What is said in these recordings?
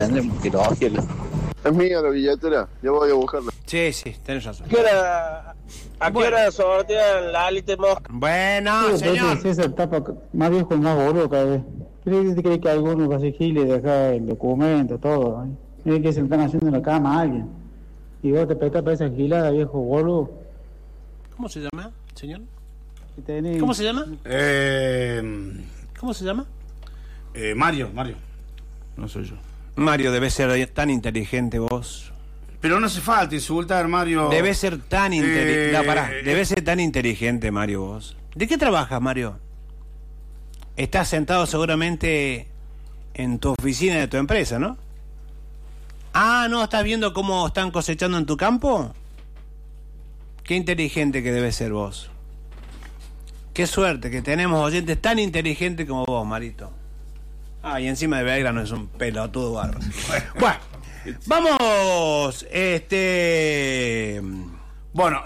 Tendremos que ir. Es mía la billetera, yo voy a buscarla. Sí, tenés razón. ¿A qué hora sortean la Alite Mosca? Bueno, señor. Sí, se tapa más viejo y más boludo cada vez. ¿Cree que alguno va a ser gil y dejar el documento, todo? ¿Eh? Que se le están haciendo en la cama a alguien. Y vos te petás para esa gilada, viejo boludo. ¿Cómo se llama, señor? Tenés... ¿Cómo se llama? ¿Cómo se llama? Mario. No soy yo. Mario, debe ser tan inteligente vos. Pero no hace falta insultar, Mario. Debe ser tan inteligente. Debe ser tan inteligente, Mario, vos. ¿De qué trabajas, Mario? Estás sentado seguramente en tu oficina de tu empresa, ¿no? Ah, ¿no estás viendo cómo están cosechando en tu campo? Qué inteligente que debe ser vos. Qué suerte que tenemos oyentes tan inteligentes como vos, Marito. Ah, y encima de Belgrano es un pelotudo bárbaro. Bueno, vamos, Bueno,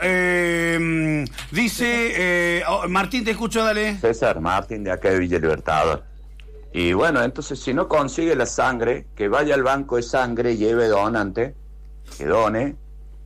dice, Martín, te escucho, dale. César Martín, de acá de Villa Libertador. Y bueno, entonces si no consigue la sangre, que vaya al banco de sangre, lleve donante, que done,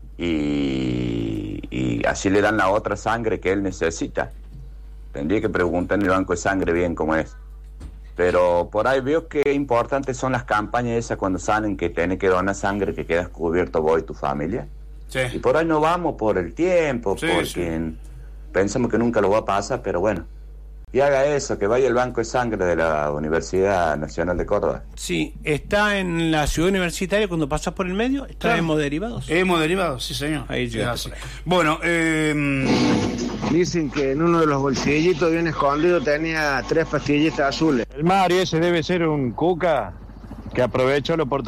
y así le dan la otra sangre que él necesita. Tendría que preguntar en el banco de sangre bien cómo es. Pero por ahí veo que importantes son las campañas esas cuando salen que tenés que donar sangre, que quedas cubierto vos y tu familia. Sí. Y por ahí no vamos por el tiempo, porque pensamos que nunca lo va a pasar, pero bueno. Y haga eso, que vaya al banco de sangre de la Universidad Nacional de Córdoba. Sí, está en la ciudad universitaria cuando pasas por el medio, está Claro. Hemoderivados. Hemoderivados, sí, señor. Ahí llega. Bueno, Dicen que en uno de los bolsillitos bien escondido tenía 3 pastillitas azules. El Mario ese debe ser un cuca que aprovechó la oportunidad